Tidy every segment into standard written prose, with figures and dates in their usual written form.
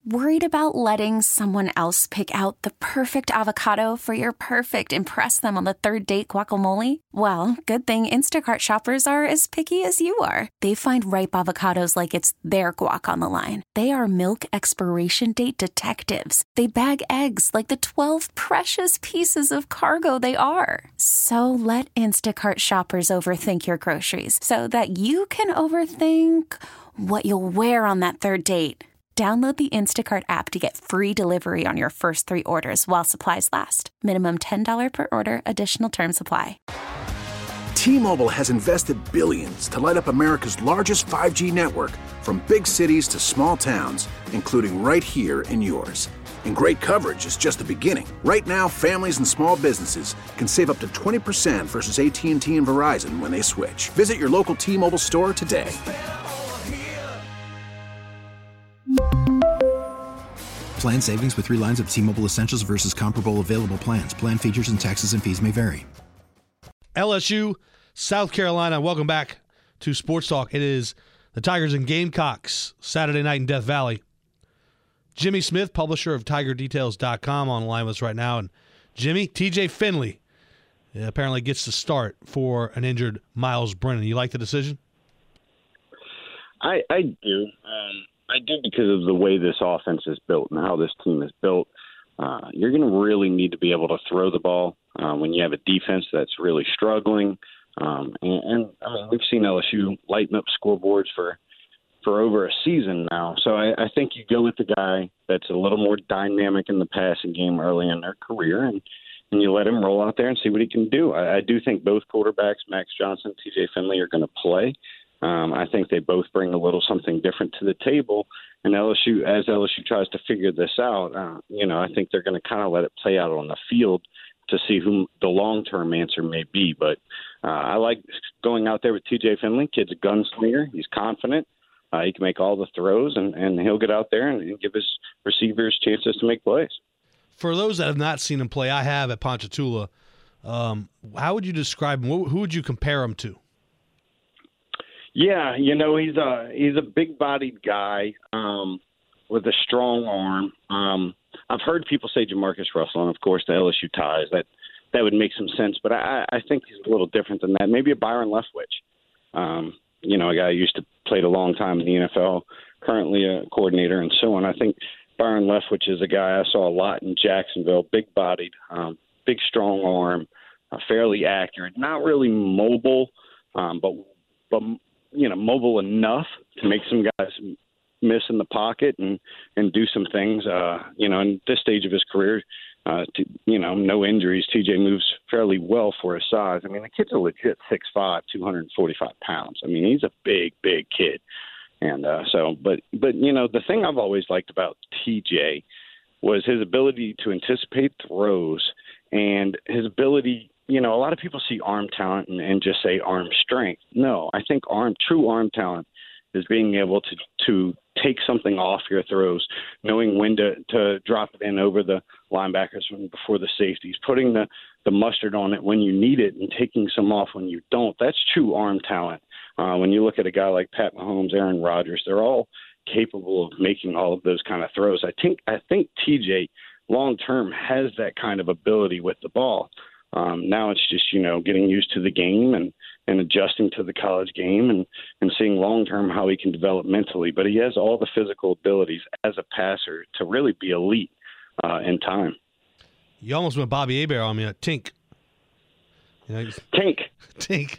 Worried about letting someone else pick out the perfect avocado for your perfect impress them on the third date guacamole? Well, good thing Instacart shoppers are as picky as you are. They find ripe avocados like it's their guac on the line. They are milk expiration date detectives. They bag eggs like the 12 precious pieces of cargo they are. So let Instacart shoppers overthink your groceries so that you can overthink what you'll wear on that third date. Download the Instacart app to get free delivery on your first 3 orders while supplies last. Minimum $10 per order. Additional terms apply. T-Mobile has invested billions to light up America's largest 5G network, from big cities to small towns, including right here in yours. And great coverage is just the beginning. Right now, families and small businesses can save up to 20% versus AT&T and Verizon when they switch. Visit your local T-Mobile store today. Plan savings with 3 lines of T-Mobile Essentials versus comparable available plans. Plan features and taxes and fees may vary. LSU, South Carolina. Welcome back to Sports Talk. It is the Tigers and Gamecocks Saturday night in Death Valley. Jimmy Smith, publisher of TigerDetails.com, on the line with us right now. And Jimmy, TJ Finley apparently gets the start for an injured Miles Brennan. You like the decision? I do. I do, because of the way this offense is built and how this team is built. You're going to really need to be able to throw the ball when you have a defense that's really struggling. And I mean, we've seen LSU lighten up scoreboards for over a season now. So I think you go with the guy that's a little more dynamic in the passing game early in their career, and you let him roll out there and see what he can do. I do think both quarterbacks, Max Johnson, TJ Finley, are going to play. I think they both bring a little something different to the table. And LSU, as LSU tries to figure this out, I think they're going to kind of let it play out on the field to see who the long-term answer may be. But I like going out there with TJ Finley. Kid's a gunslinger. He's confident. He can make all the throws, and he'll get out there and give his receivers chances to make plays. For those that have not seen him play, I have at Ponchatoula. How would you describe him? Who would you compare him to? Yeah, he's a big-bodied guy with a strong arm. I've heard people say Jamarcus Russell, and of course the LSU ties. That would make some sense, but I think he's a little different than that. Maybe a Byron Leftwich, a guy who used to played a long time in the NFL, currently a coordinator and so on. I think Byron Leftwich is a guy I saw a lot in Jacksonville, big-bodied, big, strong arm, fairly accurate, not really mobile, but mobile enough to make some guys miss in the pocket and do some things. In this stage of his career, no injuries. TJ moves fairly well for his size. I mean, the kid's a legit 6'5", 245 pounds. I mean, he's a big, big kid. And but the thing I've always liked about TJ was his ability to anticipate throws and his ability. A lot of people see arm talent and just say arm strength. No, I think true arm talent is being able to take something off your throws, knowing when to drop it in over the linebackers before the safeties, putting the mustard on it when you need it and taking some off when you don't. That's true arm talent. When you look at a guy like Pat Mahomes, Aaron Rodgers, they're all capable of making all of those kind of throws. I think TJ long-term has that kind of ability with the ball. Now it's just, getting used to the game and adjusting to the college game and seeing long-term how he can develop mentally. But he has all the physical abilities as a passer to really be elite in time. You almost went Bobby Hebert on me, Tink. Tink. Tink.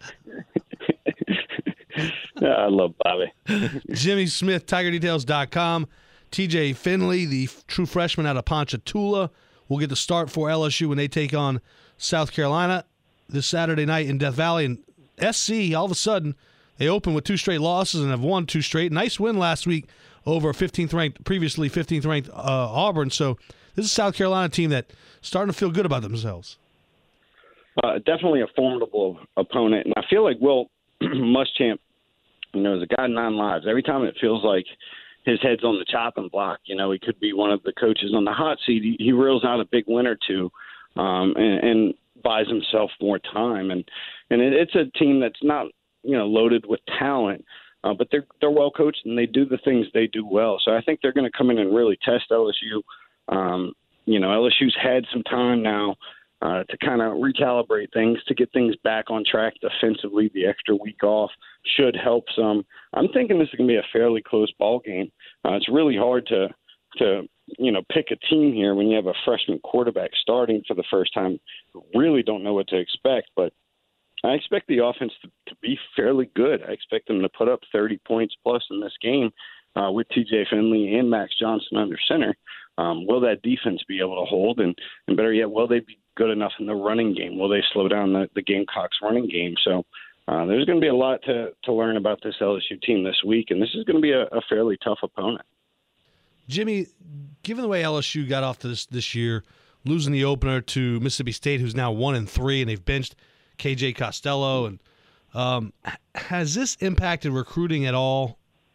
I love Bobby. Jimmy Smith, TigerDetails.com. TJ Finley, the true freshman out of Ponchatoula, will get the start for LSU when they take on South Carolina this Saturday night in Death Valley. And SC, all of a sudden, they open with 2 straight losses and have won 2 straight. Nice win last week over previously 15th ranked Auburn. So this is a South Carolina team that's starting to feel good about themselves. Definitely a formidable opponent. And I feel like Will Muschamp, is a guy 9 lives. Every time it feels like his head's on the chopping block, he could be one of the coaches on the hot seat. He reels out a big win or two and buys himself more time. And it's a team that's not, loaded with talent, but they're well coached and they do the things they do well. So I think they're going to come in and really test LSU. LSU's had some time now to kind of recalibrate things, to get things back on track defensively. The extra week off should help some. I'm thinking this is going to be a fairly close ball game. It's really hard to pick a team here when you have a freshman quarterback starting for the first time. Really don't know what to expect, but I expect the offense to be fairly good. I expect them to put up 30 points plus in this game with TJ Finley and Max Johnson under center. Will that defense be able to hold? And better yet, will they be good enough in the running game? Will they slow down the Gamecocks running game? So there's going to be a lot to learn about this LSU team this week, and this is going to be a fairly tough opponent. Jimmy, given the way LSU got off to this year, losing the opener to Mississippi State, who's now 1-3, and they've benched KJ Costello, and has this impacted recruiting at all?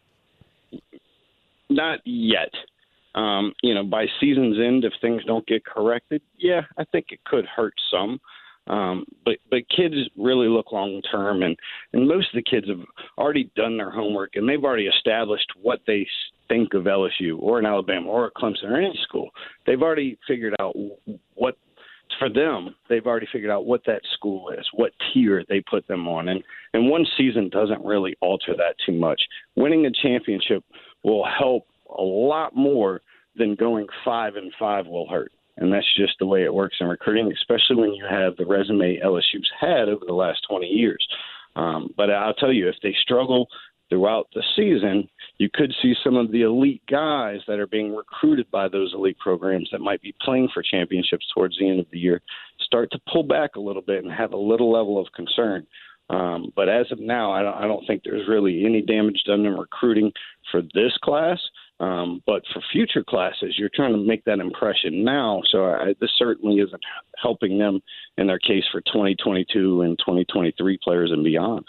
Not yet. By season's end, if things don't get corrected, yeah, I think it could hurt some. But kids really look long term, and most of the kids have already done their homework, and they've already established what they think of LSU or an Alabama or a Clemson or any school. They've already figured out what, for them, they've already figured out what that school is, what tier they put them on, and one season doesn't really alter that too much. Winning a championship will help a lot more than going 5-5 will hurt. And that's just the way it works in recruiting, especially when you have the resume LSU's had over the last 20 years. But I'll tell you, if they struggle throughout the season, you could see some of the elite guys that are being recruited by those elite programs that might be playing for championships towards the end of the year start to pull back a little bit and have a little level of concern. But as of now, I don't think there's really any damage done in recruiting for this class. But for future classes, you're trying to make that impression now. So this certainly isn't helping them in their case for 2022 and 2023 players and beyond.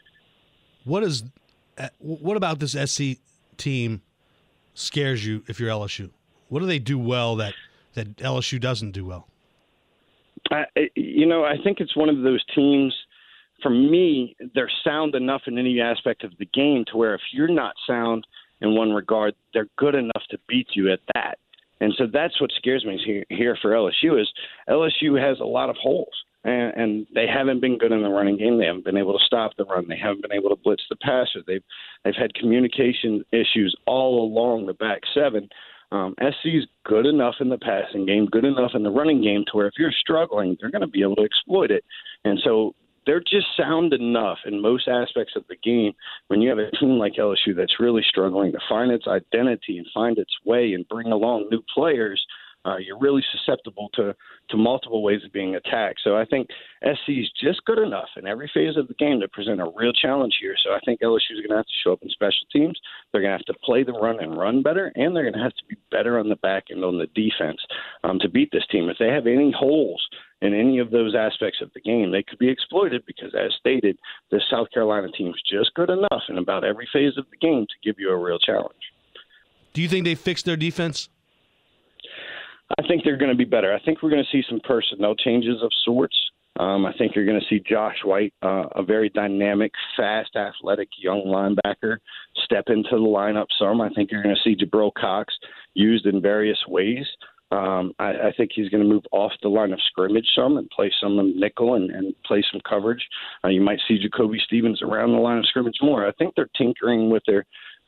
What about this SC team scares you if you're LSU? What do they do well that LSU doesn't do well? I think it's one of those teams. For me, they're sound enough in any aspect of the game to where if you're not sound in one regard, they're good enough to beat you at that. And so that's what scares me here for LSU is LSU has a lot of holes, and they haven't been good in the running game. They haven't been able to stop the run. They haven't been able to blitz the passer. They've had communication issues all along the back seven. SC's good enough in the passing game, good enough in the running game to where if you're struggling, they're going to be able to exploit it. And so they're just sound enough in most aspects of the game when you have a team like LSU that's really struggling to find its identity and find its way and bring along new players. You're really susceptible to multiple ways of being attacked. So I think SC's just good enough in every phase of the game to present a real challenge here. So I think LSU's going to have to show up in special teams. They're going to have to play the run and run better, and they're going to have to be better on the back end on the defense to beat this team. If they have any holes in any of those aspects of the game, they could be exploited because, as stated, the South Carolina team's just good enough in about every phase of the game to give you a real challenge. Do you think they fixed their defense? I think they're going to be better. I think we're going to see some personnel changes of sorts. I think you're going to see Josh White, a very dynamic, fast, athletic young linebacker, step into the lineup some. I think you're going to see Jabril Cox used in various ways. I think he's going to move off the line of scrimmage some and play some in nickel and play some coverage. You might see Jacoby Stevens around the line of scrimmage more. I think they're tinkering with their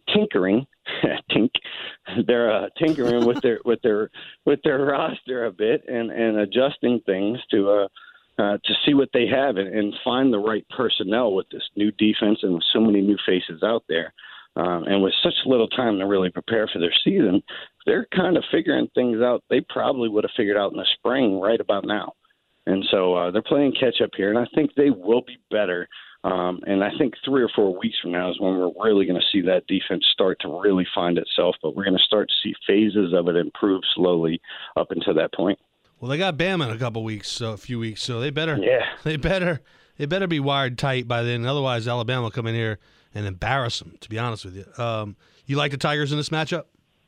They're tinkering with their roster a bit and adjusting things to see what they have and find the right personnel with this new defense and with so many new faces out there. And with such little time to really prepare for their season, they're kind of figuring things out they probably would have figured out in the spring right about now. And so they're playing catch up here, and I think they will be better. And I think 3 or 4 weeks from now is when we're really going to see that defense start to really find itself. But we're going to start to see phases of it improve slowly up until that point. Well, they got Bama in a few weeks, so they better be wired tight by then. Otherwise, Alabama will come in here and embarrass them, to be honest with you. You like the Tigers in this matchup?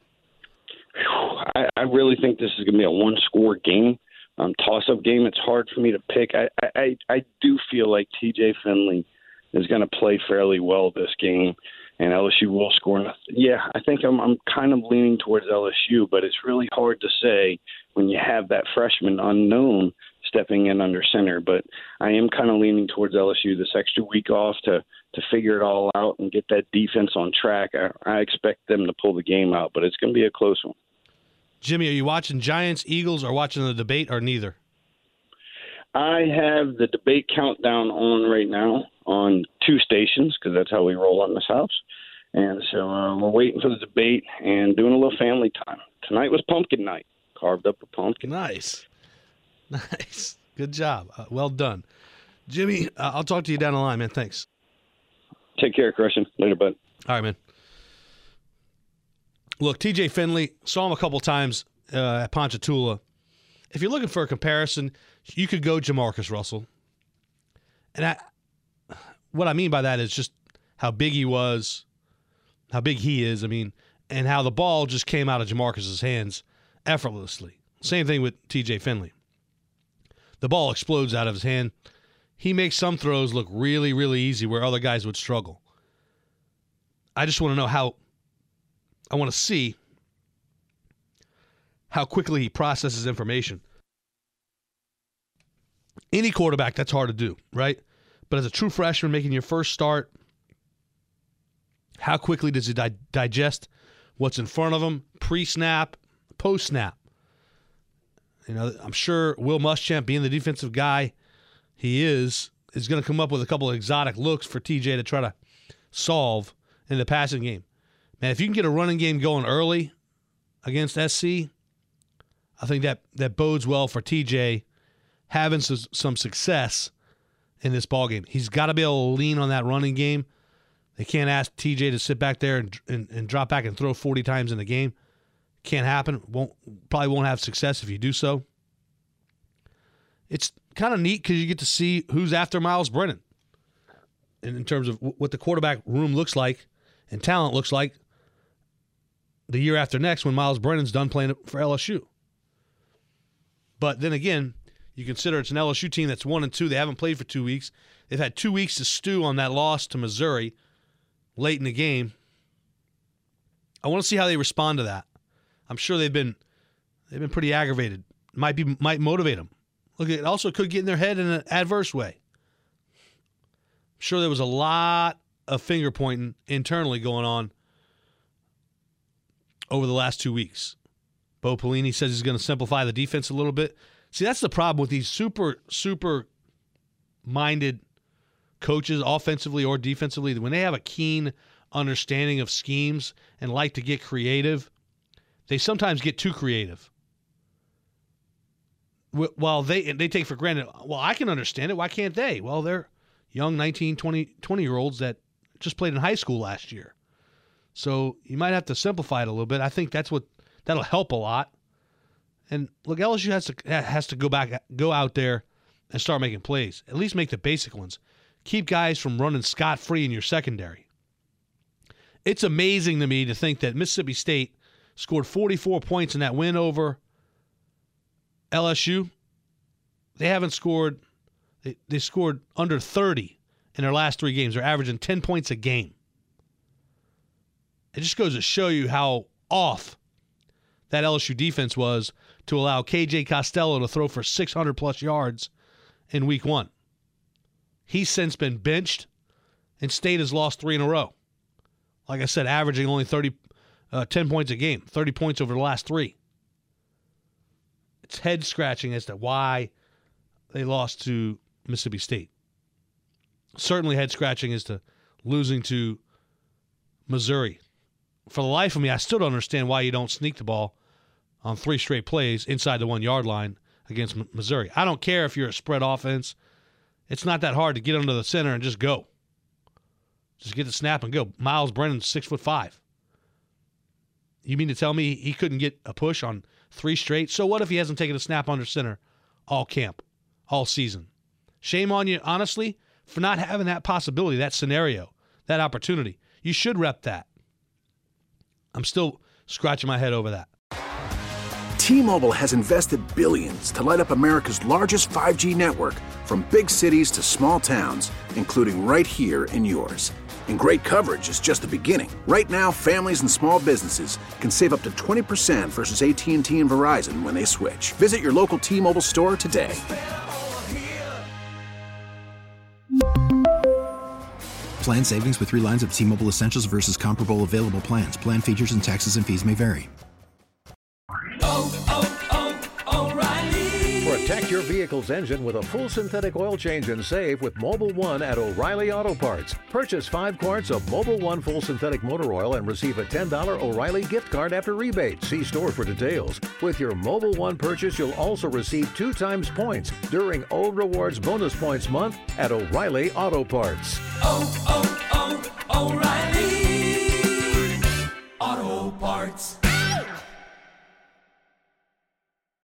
I really think this is going to be a one-score game. Toss-up game, it's hard for me to pick. I do feel like TJ Finley is going to play fairly well this game. and LSU will score enough. Yeah, I think I'm kind of leaning towards LSU, but it's really hard to say when you have that freshman unknown stepping in under center. But I am kind of leaning towards LSU this extra week off to figure it all out and get that defense on track. I expect them to pull the game out, but it's going to be a close one. Jimmy, are you watching Giants, Eagles, or watching the debate, or neither? I have the debate countdown on right now on 2 stations because that's how we roll on this house. And so we're waiting for the debate and doing a little family time. Tonight was pumpkin night. Carved up a pumpkin. Nice. Good job. Well done. Jimmy, I'll talk to you down the line, man. Thanks. Take care, Christian. Later, bud. All right, man. Look, TJ Finley, saw him a couple times at Ponchatoula. If you're looking for a comparison, you could go Jamarcus Russell. And what I mean by that is just how big he was, how big he is, and how the ball just came out of Jamarcus's hands effortlessly. Same thing with TJ Finley. The ball explodes out of his hand. He makes some throws look really, really easy where other guys would struggle. I just want to know I want to see how quickly he processes information. Any quarterback, that's hard to do, right? But as a true freshman making your first start, how quickly does he digest what's in front of him, pre-snap, post-snap? I'm sure Will Muschamp, being the defensive guy he is going to come up with a couple of exotic looks for TJ to try to solve in the passing game. Man, if you can get a running game going early against SC, I think that bodes well for TJ having some success in this ballgame. He's got to be able to lean on that running game. They can't ask TJ to sit back there and drop back and throw 40 times in the game. Can't happen. Probably won't have success if you do so. It's kind of neat because you get to see who's after Miles Brennan in terms of what the quarterback room looks like and talent looks like the year after next when Miles Brennan's done playing for LSU. But then again, you consider it's an LSU team that's 1-2. They haven't played for 2 weeks. They've had 2 weeks to stew on that loss to Missouri late in the game. I want to see how they respond to that. I'm sure they've been pretty aggravated. Might motivate them. Look, it also could get in their head in an adverse way. I'm sure there was a lot of finger pointing internally going on over the last 2 weeks. Bo Pelini says he's going to simplify the defense a little bit. See, that's the problem with these super minded coaches, offensively or defensively. When they have a keen understanding of schemes and like to get creative, they sometimes get too creative. While they take for granted, well, I can understand it. Why can't they? Well, they're young 19, 20-year-olds that just played in high school last year. So you might have to simplify it a little bit. I think that'll help a lot. And look, LSU has to go out there and start making plays. At least make the basic ones. Keep guys from running scot-free in your secondary. It's amazing to me to think that Mississippi State scored 44 points in that win over LSU. They haven't scored. They scored under 30 in their last 3 games. They're averaging 10 points a game. It just goes to show you how off that LSU defense was to allow KJ Costello to throw for 600-plus yards in week 1. He's since been benched, and State has lost 3 in a row. Like I said, averaging only 10 points a game, 30 points over the last 3. It's head-scratching as to why they lost to Mississippi State. Certainly head-scratching as to losing to Missouri. For the life of me, I still don't understand why you don't sneak the ball on 3 straight plays inside the 1-yard line against Missouri. I don't care if you're a spread offense. It's not that hard to get under the center and just go. Just get the snap and go. Miles Brennan's 6'5". You mean to tell me he couldn't get a push on 3 straight? So what if he hasn't taken a snap under center all camp, all season? Shame on you, honestly, for not having that possibility, that scenario, that opportunity. You should rep that. I'm still scratching my head over that. T-Mobile has invested billions to light up America's largest 5G network, from big cities to small towns, including right here in yours. And great coverage is just the beginning. Right now, families and small businesses can save up to 20% versus AT&T and Verizon when they switch. Visit your local T-Mobile store today. Plan savings with 3 lines of T-Mobile Essentials versus comparable available plans. Plan features and taxes and fees may vary. O'Reilly. Protect your vehicle's engine with a full synthetic oil change and save with Mobil 1 at O'Reilly Auto Parts. Purchase 5 quarts of Mobil 1 full synthetic motor oil and receive a $10 O'Reilly gift card after rebate. See store for details. With your Mobil 1 purchase, you'll also receive 2 times points during O Rewards Bonus Points Month at O'Reilly Auto Parts. O'Reilly Auto Parts.